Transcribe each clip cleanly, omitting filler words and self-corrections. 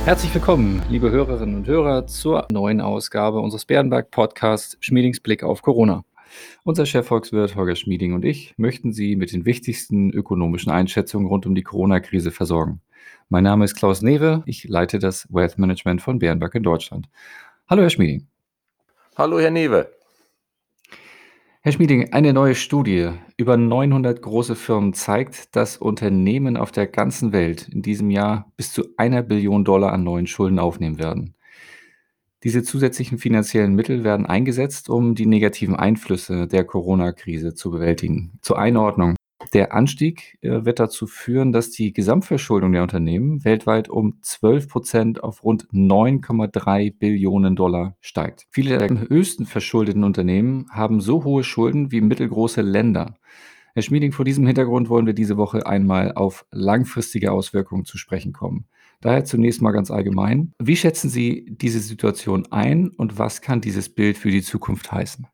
Herzlich willkommen, liebe Hörerinnen und Hörer, zur neuen Ausgabe unseres Bärenberg-Podcasts Schmiedings Blick auf Corona. Unser Chefvolkswirt Holger Schmieding und ich möchten Sie mit den wichtigsten ökonomischen Einschätzungen rund um die Corona-Krise versorgen. Mein Name ist Klaus Newe, ich leite das Wealth Management von Bärenberg in Deutschland. Hallo Herr Schmieding. Hallo, Herr Newe. Herr Schmieding, eine neue Studie über 900 große Firmen zeigt, dass Unternehmen auf der ganzen Welt in diesem Jahr bis zu $1 Billion an neuen Schulden aufnehmen werden. Diese zusätzlichen finanziellen Mittel werden eingesetzt, um die negativen Einflüsse der Corona-Krise zu bewältigen. Zur Einordnung: Der Anstieg wird dazu führen, dass die Gesamtverschuldung der Unternehmen weltweit um 12% auf rund $9,3 Billionen steigt. Viele der am höchsten verschuldeten Unternehmen haben so hohe Schulden wie mittelgroße Länder. Herr Schmieding, vor diesem Hintergrund wollen wir diese Woche einmal auf langfristige Auswirkungen zu sprechen kommen. Daher zunächst mal ganz allgemein: Wie schätzen Sie diese Situation ein und was kann dieses Bild für die Zukunft heißen?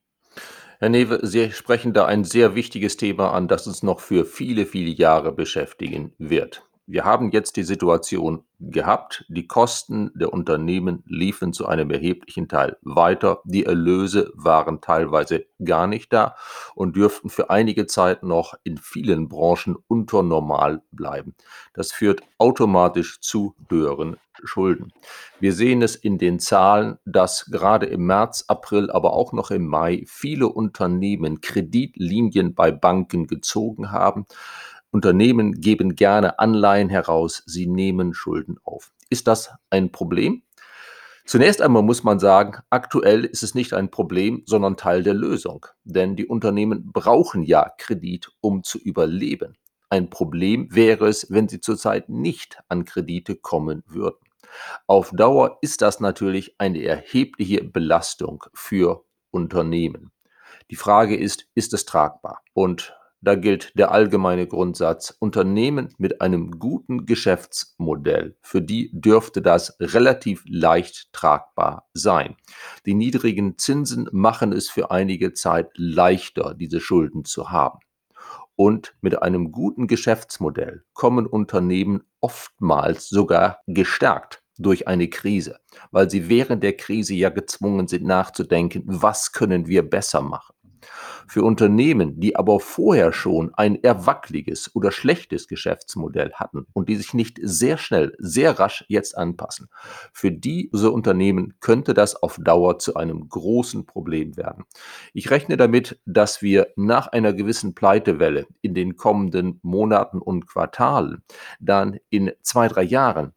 Herr Newe, Sie sprechen da ein sehr wichtiges Thema an, das uns noch für viele, viele Jahre beschäftigen wird. Wir haben jetzt die Situation gehabt, die Kosten der Unternehmen liefen zu einem erheblichen Teil weiter, die Erlöse waren teilweise gar nicht da und dürften für einige Zeit noch in vielen Branchen unter normal bleiben. Das führt automatisch zu höheren Schulden. Wir sehen es in den Zahlen, dass gerade im März, April, aber auch noch im Mai viele Unternehmen Kreditlinien bei Banken gezogen haben. Unternehmen geben gerne Anleihen heraus, sie nehmen Schulden auf. Ist das ein Problem? Zunächst einmal muss man sagen, aktuell ist es nicht ein Problem, sondern Teil der Lösung. Denn die Unternehmen brauchen ja Kredit, um zu überleben. Ein Problem wäre es, wenn sie zurzeit nicht an Kredite kommen würden. Auf Dauer ist das natürlich eine erhebliche Belastung für Unternehmen. Die Frage ist es tragbar? Und da gilt der allgemeine Grundsatz: Unternehmen mit einem guten Geschäftsmodell, für die dürfte das relativ leicht tragbar sein. Die niedrigen Zinsen machen es für einige Zeit leichter, diese Schulden zu haben. Und mit einem guten Geschäftsmodell kommen Unternehmen oftmals sogar gestärkt durch eine Krise, weil sie während der Krise ja gezwungen sind nachzudenken, was können wir besser machen. Für Unternehmen, die aber vorher schon ein eher wackeliges oder schlechtes Geschäftsmodell hatten und die sich nicht sehr schnell, sehr rasch jetzt anpassen, für diese Unternehmen könnte das auf Dauer zu einem großen Problem werden. Ich rechne damit, dass wir nach einer gewissen Pleitewelle in den kommenden Monaten und Quartalen dann in 2, 3 Jahren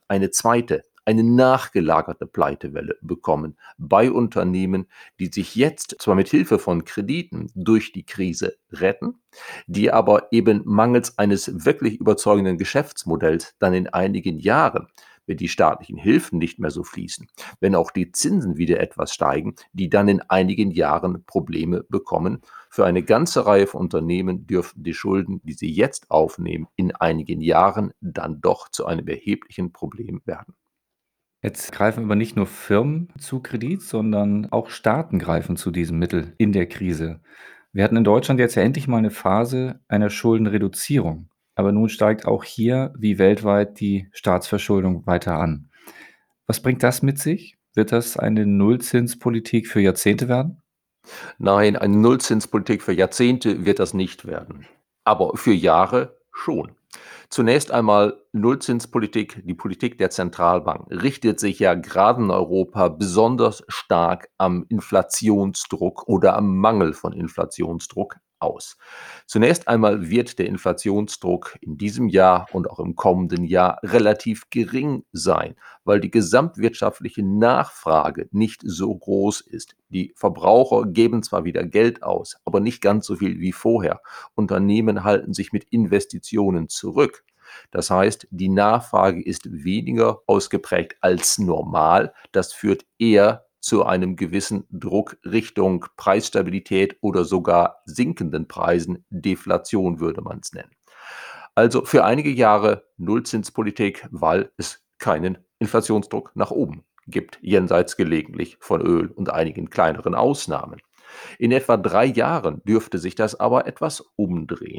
eine nachgelagerte Pleitewelle bekommen bei Unternehmen, die sich jetzt zwar mit Hilfe von Krediten durch die Krise retten, die aber eben mangels eines wirklich überzeugenden Geschäftsmodells dann in einigen Jahren, wenn die staatlichen Hilfen nicht mehr so fließen, wenn auch die Zinsen wieder etwas steigen, die dann in einigen Jahren Probleme bekommen. Für eine ganze Reihe von Unternehmen dürften die Schulden, die sie jetzt aufnehmen, in einigen Jahren dann doch zu einem erheblichen Problem werden. Jetzt greifen aber nicht nur Firmen zu Kredit, sondern auch Staaten greifen zu diesem Mittel in der Krise. Wir hatten in Deutschland jetzt ja endlich mal eine Phase einer Schuldenreduzierung. Aber nun steigt auch hier wie weltweit die Staatsverschuldung weiter an. Was bringt das mit sich? Wird das eine Nullzinspolitik für Jahrzehnte werden? Nein, eine Nullzinspolitik für Jahrzehnte wird das nicht werden, aber für Jahre schon. Zunächst einmal Nullzinspolitik, die Politik der Zentralbank richtet sich ja gerade in Europa besonders stark am Inflationsdruck oder am Mangel von Inflationsdruck aus. Zunächst einmal wird der Inflationsdruck in diesem Jahr und auch im kommenden Jahr relativ gering sein, weil die gesamtwirtschaftliche Nachfrage nicht so groß ist. Die Verbraucher geben zwar wieder Geld aus, aber nicht ganz so viel wie vorher. Unternehmen halten sich mit Investitionen zurück. Das heißt, die Nachfrage ist weniger ausgeprägt als normal. Das führt eher zu einem gewissen Druck Richtung Preisstabilität oder sogar sinkenden Preisen. Deflation würde man es nennen. Also für einige Jahre Nullzinspolitik, weil es keinen Inflationsdruck nach oben gibt, jenseits gelegentlich von Öl und einigen kleineren Ausnahmen. In etwa 3 Jahren dürfte sich das aber etwas umdrehen.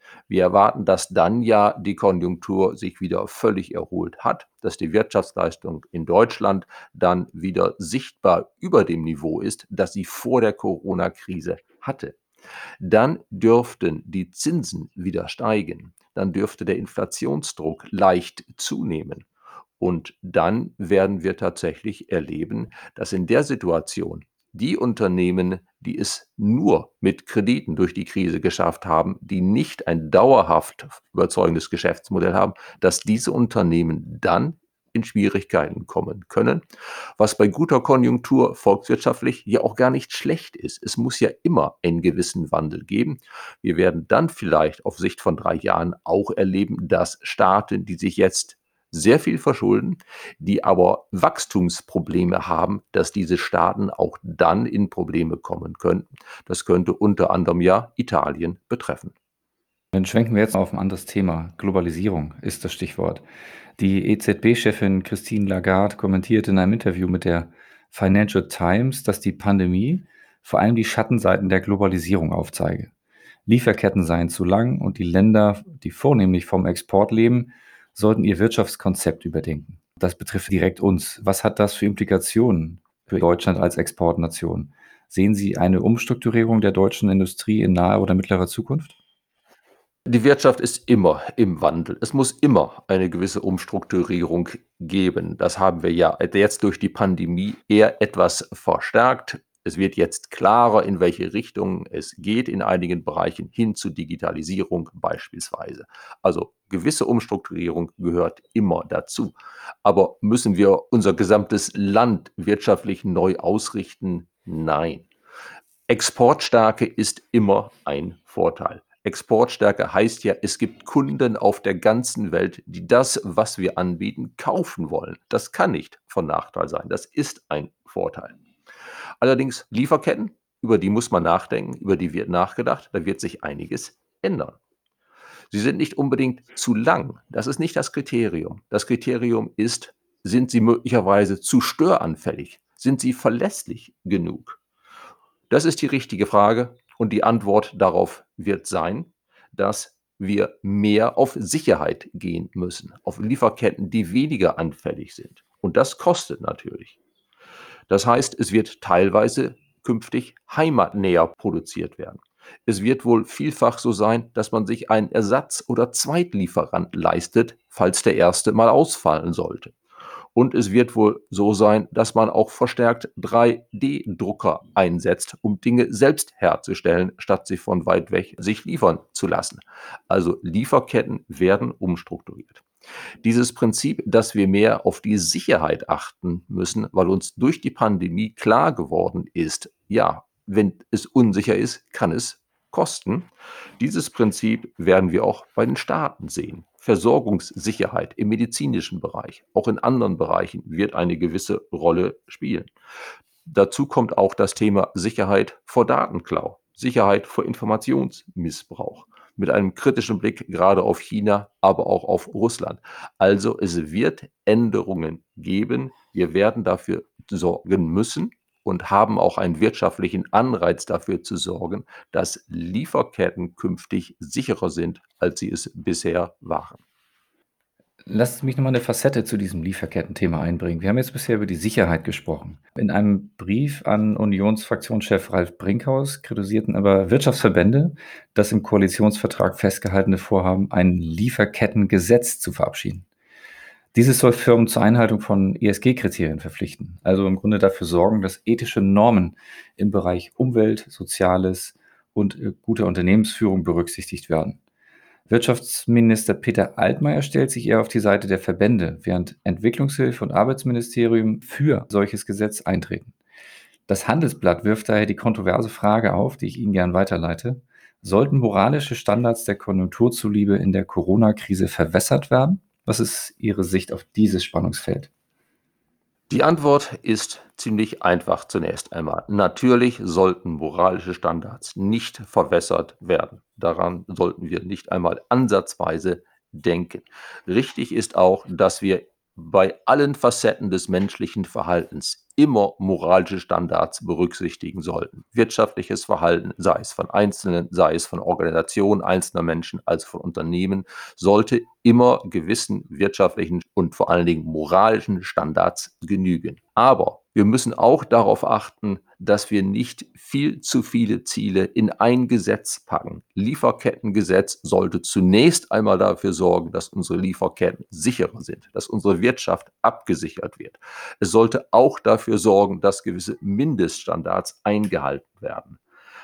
Wir erwarten, dass dann ja die Konjunktur sich wieder völlig erholt hat, dass die Wirtschaftsleistung in Deutschland dann wieder sichtbar über dem Niveau ist, das sie vor der Corona-Krise hatte. Dann dürften die Zinsen wieder steigen. Dann dürfte der Inflationsdruck leicht zunehmen. Und dann werden wir tatsächlich erleben, dass in der Situation die Unternehmen, die es nur mit Krediten durch die Krise geschafft haben, die nicht ein dauerhaft überzeugendes Geschäftsmodell haben, dass diese Unternehmen dann in Schwierigkeiten kommen können, was bei guter Konjunktur volkswirtschaftlich ja auch gar nicht schlecht ist. Es muss ja immer einen gewissen Wandel geben. Wir werden dann vielleicht auf Sicht von 3 Jahren auch erleben, dass Staaten, die sich jetzt sehr viel verschulden, die aber Wachstumsprobleme haben, dass diese Staaten auch dann in Probleme kommen könnten. Das könnte unter anderem ja Italien betreffen. Dann schwenken wir jetzt auf ein anderes Thema. Globalisierung ist das Stichwort. Die EZB-Chefin Christine Lagarde kommentierte in einem Interview mit der Financial Times, dass die Pandemie vor allem die Schattenseiten der Globalisierung aufzeige. Lieferketten seien zu lang und die Länder, die vornehmlich vom Export leben, sollten ihr Wirtschaftskonzept überdenken. Das betrifft direkt uns. Was hat das für Implikationen für Deutschland als Exportnation? Sehen Sie eine Umstrukturierung der deutschen Industrie in naher oder mittlerer Zukunft? Die Wirtschaft ist immer im Wandel. Es muss immer eine gewisse Umstrukturierung geben. Das haben wir ja jetzt durch die Pandemie eher etwas verstärkt. Es wird jetzt klarer, in welche Richtung es geht in einigen Bereichen hin zu Digitalisierung beispielsweise. Also gewisse Umstrukturierung gehört immer dazu. Aber müssen wir unser gesamtes Land wirtschaftlich neu ausrichten? Nein. Exportstärke ist immer ein Vorteil. Exportstärke heißt ja, es gibt Kunden auf der ganzen Welt, die das, was wir anbieten, kaufen wollen. Das kann nicht von Nachteil sein. Das ist ein Vorteil. Allerdings Lieferketten, über die muss man nachdenken, über die wird nachgedacht, da wird sich einiges ändern. Sie sind nicht unbedingt zu lang. Das ist nicht das Kriterium. Das Kriterium ist, sind sie möglicherweise zu störanfällig? Sind sie verlässlich genug? Das ist die richtige Frage und die Antwort darauf wird sein, dass wir mehr auf Sicherheit gehen müssen, auf Lieferketten, die weniger anfällig sind. Und das kostet natürlich. Das heißt, es wird teilweise künftig heimatnäher produziert werden. Es wird wohl vielfach so sein, dass man sich einen Ersatz- oder Zweitlieferant leistet, falls der erste mal ausfallen sollte. Und es wird wohl so sein, dass man auch verstärkt 3D-Drucker einsetzt, um Dinge selbst herzustellen, statt sie von weit weg sich liefern zu lassen. Also Lieferketten werden umstrukturiert. Dieses Prinzip, dass wir mehr auf die Sicherheit achten müssen, weil uns durch die Pandemie klar geworden ist, ja, wenn es unsicher ist, kann es kosten. Dieses Prinzip werden wir auch bei den Staaten sehen. Versorgungssicherheit im medizinischen Bereich, auch in anderen Bereichen wird eine gewisse Rolle spielen. Dazu kommt auch das Thema Sicherheit vor Datenklau, Sicherheit vor Informationsmissbrauch, mit einem kritischen Blick gerade auf China, aber auch auf Russland. Also es wird Änderungen geben. Wir werden dafür sorgen müssen und haben auch einen wirtschaftlichen Anreiz dafür zu sorgen, dass Lieferketten künftig sicherer sind, als sie es bisher waren. Lassen Sie mich noch mal 'ne Facette zu diesem Lieferkettenthema einbringen. Wir haben jetzt bisher über die Sicherheit gesprochen. In einem Brief an Unionsfraktionschef Ralf Brinkhaus kritisierten aber Wirtschaftsverbände das im Koalitionsvertrag festgehaltene Vorhaben, ein Lieferkettengesetz zu verabschieden. Dieses soll Firmen zur Einhaltung von ESG-Kriterien verpflichten, also im Grunde dafür sorgen, dass ethische Normen im Bereich Umwelt, Soziales und, gute Unternehmensführung berücksichtigt werden. Wirtschaftsminister Peter Altmaier stellt sich eher auf die Seite der Verbände, während Entwicklungshilfe und Arbeitsministerium für solches Gesetz eintreten. Das Handelsblatt wirft daher die kontroverse Frage auf, die ich Ihnen gern weiterleite. Sollten moralische Standards der Konjunktur zuliebe in der Corona-Krise verwässert werden? Was ist Ihre Sicht auf dieses Spannungsfeld? Die Antwort ist ziemlich einfach zunächst einmal. Natürlich sollten moralische Standards nicht verwässert werden. Daran sollten wir nicht einmal ansatzweise denken. Richtig ist auch, dass wir bei allen Facetten des menschlichen Verhaltens immer moralische Standards berücksichtigen sollten. Wirtschaftliches Verhalten, sei es von Einzelnen, sei es von Organisationen einzelner Menschen, also von Unternehmen, sollte immer gewissen wirtschaftlichen und vor allen Dingen moralischen Standards genügen. Aber wir müssen auch darauf achten, dass wir nicht viel zu viele Ziele in ein Gesetz packen. Lieferkettengesetz sollte zunächst einmal dafür sorgen, dass unsere Lieferketten sicherer sind, dass unsere Wirtschaft abgesichert wird. Es sollte auch dafür sorgen, dass gewisse Mindeststandards eingehalten werden.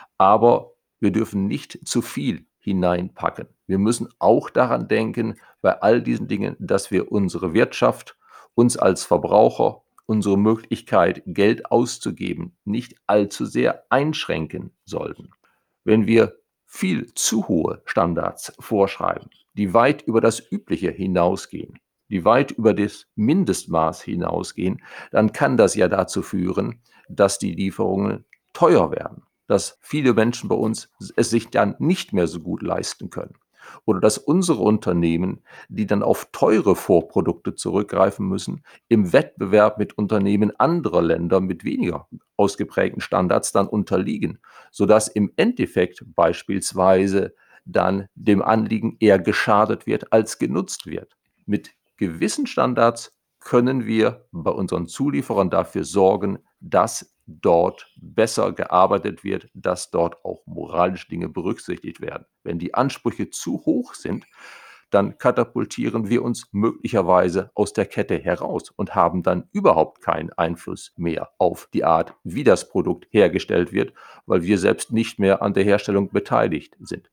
Aber wir dürfen nicht zu viel hineinpacken. Wir müssen auch daran denken, bei all diesen Dingen, dass wir unsere Wirtschaft, uns als Verbraucher, unsere Möglichkeit, Geld auszugeben, nicht allzu sehr einschränken sollten. Wenn wir viel zu hohe Standards vorschreiben, die weit über das Übliche hinausgehen, die weit über das Mindestmaß hinausgehen, dann kann das ja dazu führen, dass die Lieferungen teuer werden, dass viele Menschen bei uns es sich dann nicht mehr so gut leisten können. Oder dass unsere Unternehmen, die dann auf teure Vorprodukte zurückgreifen müssen, im Wettbewerb mit Unternehmen anderer Länder mit weniger ausgeprägten Standards dann unterliegen, sodass im Endeffekt beispielsweise dann dem Anliegen eher geschadet wird, als genutzt wird. Mit gewissen Standards können wir bei unseren Zulieferern dafür sorgen, dass dort besser gearbeitet wird, dass dort auch moralische Dinge berücksichtigt werden. Wenn die Ansprüche zu hoch sind, dann katapultieren wir uns möglicherweise aus der Kette heraus und haben dann überhaupt keinen Einfluss mehr auf die Art, wie das Produkt hergestellt wird, weil wir selbst nicht mehr an der Herstellung beteiligt sind.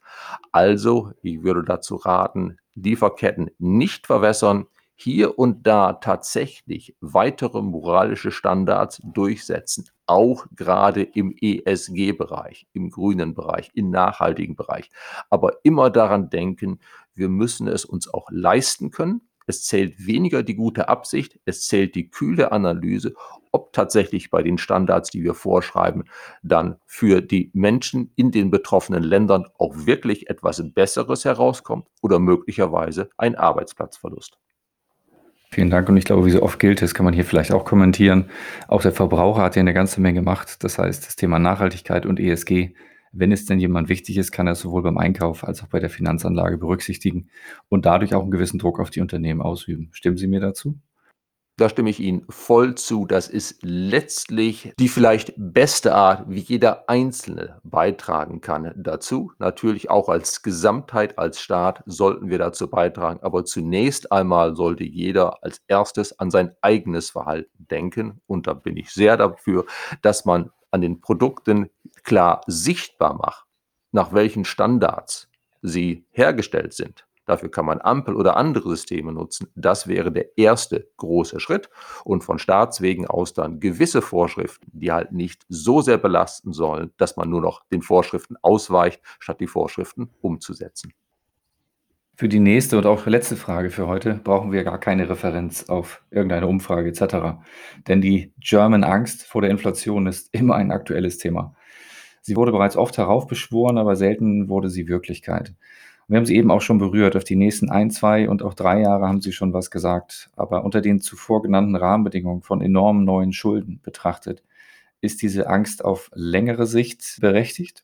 Also, ich würde dazu raten, Lieferketten nicht verwässern, hier und da tatsächlich weitere moralische Standards durchsetzen, auch gerade im ESG-Bereich, im grünen Bereich, im nachhaltigen Bereich. Aber immer daran denken, wir müssen es uns auch leisten können. Es zählt weniger die gute Absicht, es zählt die kühle Analyse, ob tatsächlich bei den Standards, die wir vorschreiben, dann für die Menschen in den betroffenen Ländern auch wirklich etwas Besseres herauskommt oder möglicherweise ein Arbeitsplatzverlust. Vielen Dank und ich glaube, wie so oft gilt es, kann man hier vielleicht auch kommentieren, auch der Verbraucher hat ja eine ganze Menge Macht. Das heißt, das Thema Nachhaltigkeit und ESG, wenn es denn jemand wichtig ist, kann er es sowohl beim Einkauf als auch bei der Finanzanlage berücksichtigen und dadurch auch einen gewissen Druck auf die Unternehmen ausüben. Stimmen Sie mir dazu? Da stimme ich Ihnen voll zu. Das ist letztlich die vielleicht beste Art, wie jeder Einzelne beitragen kann dazu. Natürlich auch als Gesamtheit, als Staat sollten wir dazu beitragen. Aber zunächst einmal sollte jeder als Erstes an sein eigenes Verhalten denken. Und da bin ich sehr dafür, dass man an den Produkten klar sichtbar macht, nach welchen Standards sie hergestellt sind. Dafür kann man Ampel oder andere Systeme nutzen. Das wäre der erste große Schritt und von Staatswegen aus dann gewisse Vorschriften, die halt nicht so sehr belasten sollen, dass man nur noch den Vorschriften ausweicht, statt die Vorschriften umzusetzen. Für die nächste und auch letzte Frage für heute brauchen wir gar keine Referenz auf irgendeine Umfrage et cetera. Denn die German Angst vor der Inflation ist immer ein aktuelles Thema. Sie wurde bereits oft heraufbeschworen, aber selten wurde sie Wirklichkeit. Wir haben sie eben auch schon berührt. Auf die nächsten 1, 2 und auch 3 Jahre haben Sie schon was gesagt. Aber unter den zuvor genannten Rahmenbedingungen von enormen neuen Schulden betrachtet, ist diese Angst auf längere Sicht berechtigt?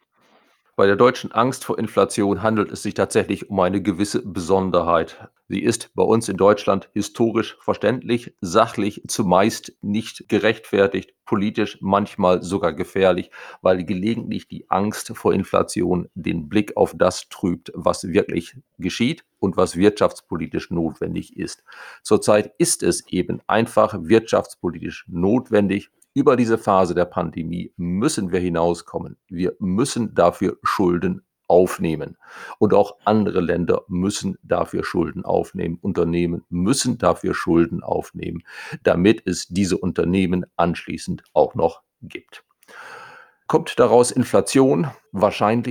Bei der deutschen Angst vor Inflation handelt es sich tatsächlich um eine gewisse Besonderheit. Sie ist bei uns in Deutschland historisch verständlich, sachlich zumeist nicht gerechtfertigt, politisch manchmal sogar gefährlich, weil gelegentlich die Angst vor Inflation den Blick auf das trübt, was wirklich geschieht und was wirtschaftspolitisch notwendig ist. Zurzeit ist es eben einfach wirtschaftspolitisch notwendig, über diese Phase der Pandemie müssen wir hinauskommen. Wir müssen dafür Schulden aufnehmen. Und auch andere Länder müssen dafür Schulden aufnehmen. Unternehmen müssen dafür Schulden aufnehmen, damit es diese Unternehmen anschließend auch noch gibt. Kommt daraus Inflation? Wahrscheinlich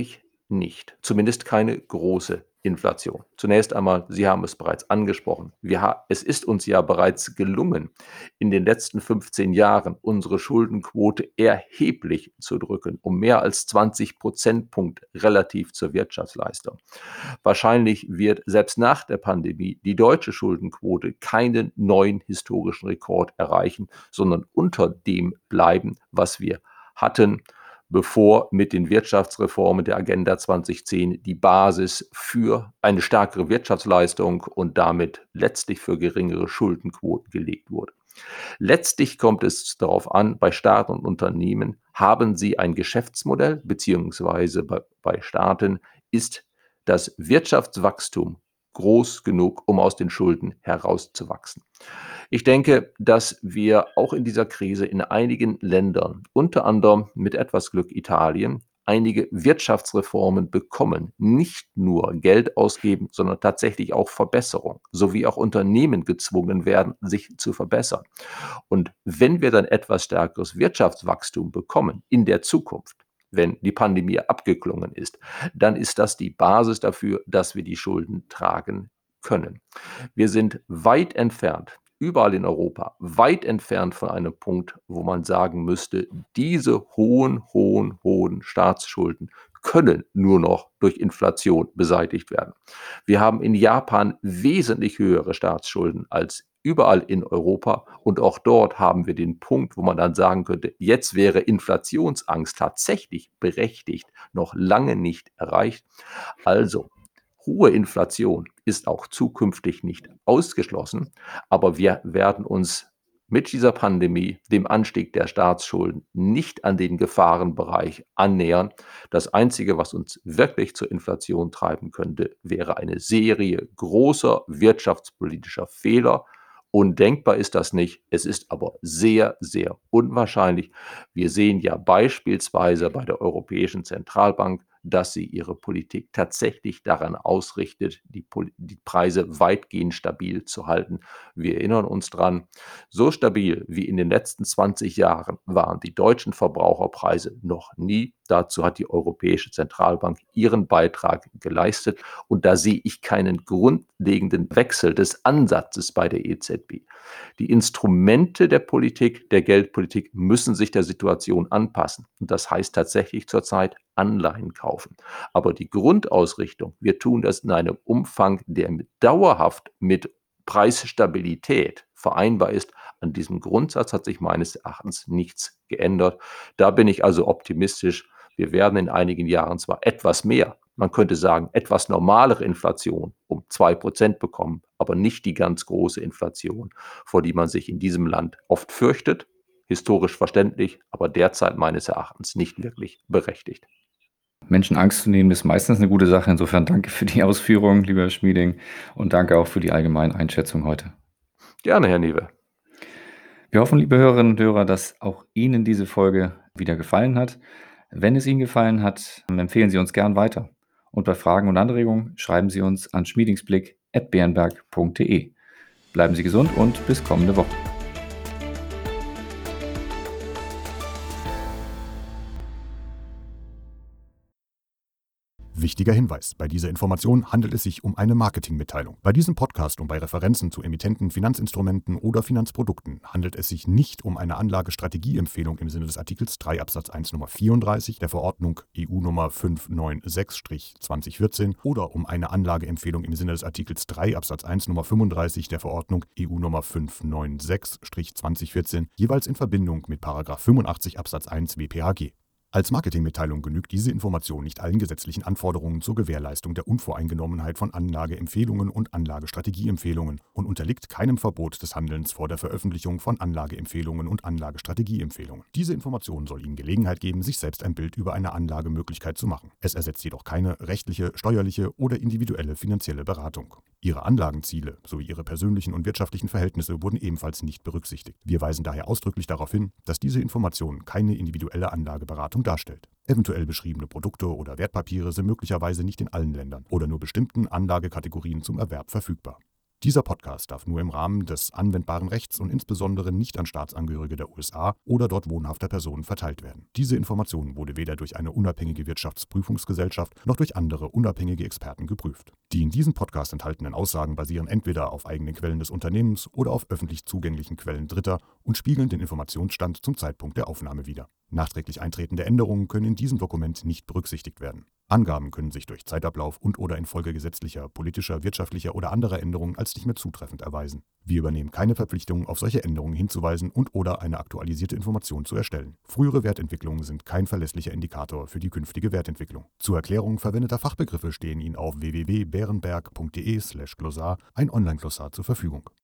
nicht, zumindest keine große Inflation. Zunächst einmal, Sie haben es bereits angesprochen, es ist uns ja bereits gelungen, in den letzten 15 Jahren unsere Schuldenquote erheblich zu drücken, um mehr als 20 Prozentpunkte relativ zur Wirtschaftsleistung. Wahrscheinlich wird selbst nach der Pandemie die deutsche Schuldenquote keinen neuen historischen Rekord erreichen, sondern unter dem bleiben, was wir hatten, bevor mit den Wirtschaftsreformen der Agenda 2010 die Basis für eine stärkere Wirtschaftsleistung und damit letztlich für geringere Schuldenquoten gelegt wurde. Letztlich kommt es darauf an, bei Staat und Unternehmen, haben sie ein Geschäftsmodell, beziehungsweise bei Staaten ist das Wirtschaftswachstum groß genug, um aus den Schulden herauszuwachsen. Ich denke, dass wir auch in dieser Krise in einigen Ländern, unter anderem mit etwas Glück Italien, einige Wirtschaftsreformen bekommen, nicht nur Geld ausgeben, sondern tatsächlich auch Verbesserung, sowie auch Unternehmen gezwungen werden, sich zu verbessern. Und wenn wir dann etwas stärkeres Wirtschaftswachstum bekommen in der Zukunft, wenn die Pandemie abgeklungen ist, dann ist das die Basis dafür, dass wir die Schulden tragen können. Wir sind weit entfernt, überall in Europa, weit entfernt von einem Punkt, wo man sagen müsste, diese hohen Staatsschulden können nur noch durch Inflation beseitigt werden. Wir haben in Japan wesentlich höhere Staatsschulden als überall in Europa und auch dort haben wir den Punkt, wo man dann sagen könnte, jetzt wäre Inflationsangst tatsächlich berechtigt, noch lange nicht erreicht. Also, hohe Inflation ist auch zukünftig nicht ausgeschlossen, aber wir werden uns mit dieser Pandemie, dem Anstieg der Staatsschulden, nicht an den Gefahrenbereich annähern. Das Einzige, was uns wirklich zur Inflation treiben könnte, wäre eine Serie großer wirtschaftspolitischer Fehler. Undenkbar ist das nicht, es ist aber sehr, sehr unwahrscheinlich. Wir sehen ja beispielsweise bei der Europäischen Zentralbank, dass sie ihre Politik tatsächlich daran ausrichtet, die Preise weitgehend stabil zu halten. Wir erinnern uns dran, so stabil wie in den letzten 20 Jahren waren die deutschen Verbraucherpreise noch nie. Dazu hat die Europäische Zentralbank ihren Beitrag geleistet und da sehe ich keinen grundlegenden Wechsel des Ansatzes bei der EZB. Die Instrumente der Politik, der Geldpolitik müssen sich der Situation anpassen. Und das heißt tatsächlich zurzeit Anleihen kaufen. Aber die Grundausrichtung, wir tun das in einem Umfang, der dauerhaft mit Preisstabilität vereinbar ist. An diesem Grundsatz hat sich meines Erachtens nichts geändert. Da bin ich also optimistisch. Wir werden in einigen Jahren zwar etwas mehr, man könnte sagen, etwas normalere Inflation um 2% bekommen, aber nicht die ganz große Inflation, vor die man sich in diesem Land oft fürchtet, historisch verständlich, aber derzeit meines Erachtens nicht wirklich berechtigt. Menschen Angst zu nehmen, ist meistens eine gute Sache. Insofern danke für die Ausführungen, lieber Herr Schmieding, und danke auch für die allgemeine Einschätzung heute. Gerne, Herr Newe. Wir hoffen, liebe Hörerinnen und Hörer, dass auch Ihnen diese Folge wieder gefallen hat. Wenn es Ihnen gefallen hat, empfehlen Sie uns gern weiter. Und bei Fragen und Anregungen schreiben Sie uns an schmiedingsblick@bernberg.de. Bleiben Sie gesund und bis kommende Woche. Wichtiger Hinweis: Bei dieser Information handelt es sich um eine Marketingmitteilung. Bei diesem Podcast und bei Referenzen zu Emittenten, Finanzinstrumenten oder Finanzprodukten handelt es sich nicht um eine Anlagestrategieempfehlung im Sinne des Artikels 3 Absatz 1 Nummer 34 der Verordnung EU Nummer 596/2014 oder um eine Anlageempfehlung im Sinne des Artikels 3 Absatz 1 Nummer 35 der Verordnung EU Nummer 596/2014, jeweils in Verbindung mit § 85 Absatz 1 WPHG. Als Marketingmitteilung genügt diese Information nicht allen gesetzlichen Anforderungen zur Gewährleistung der Unvoreingenommenheit von Anlageempfehlungen und Anlagestrategieempfehlungen und unterliegt keinem Verbot des Handelns vor der Veröffentlichung von Anlageempfehlungen und Anlagestrategieempfehlungen. Diese Information soll Ihnen Gelegenheit geben, sich selbst ein Bild über eine Anlagemöglichkeit zu machen. Es ersetzt jedoch keine rechtliche, steuerliche oder individuelle finanzielle Beratung. Ihre Anlagenziele sowie Ihre persönlichen und wirtschaftlichen Verhältnisse wurden ebenfalls nicht berücksichtigt. Wir weisen daher ausdrücklich darauf hin, dass diese Information keine individuelle Anlageberatung darstellt. Eventuell beschriebene Produkte oder Wertpapiere sind möglicherweise nicht in allen Ländern oder nur bestimmten Anlagekategorien zum Erwerb verfügbar. Dieser Podcast darf nur im Rahmen des anwendbaren Rechts und insbesondere nicht an Staatsangehörige der USA oder dort wohnhafter Personen verteilt werden. Diese Information wurde weder durch eine unabhängige Wirtschaftsprüfungsgesellschaft noch durch andere unabhängige Experten geprüft. Die in diesem Podcast enthaltenen Aussagen basieren entweder auf eigenen Quellen des Unternehmens oder auf öffentlich zugänglichen Quellen Dritter und spiegeln den Informationsstand zum Zeitpunkt der Aufnahme wider. Nachträglich eintretende Änderungen können in diesem Dokument nicht berücksichtigt werden. Angaben können sich durch Zeitablauf und/oder infolge gesetzlicher, politischer, wirtschaftlicher oder anderer Änderungen als nicht mehr zutreffend erweisen. Wir übernehmen keine Verpflichtung, auf solche Änderungen hinzuweisen und/oder eine aktualisierte Information zu erstellen. Frühere Wertentwicklungen sind kein verlässlicher Indikator für die künftige Wertentwicklung. Zur Erklärung verwendeter Fachbegriffe stehen Ihnen auf www.berenberg.de/glossar ein Online-Glossar zur Verfügung.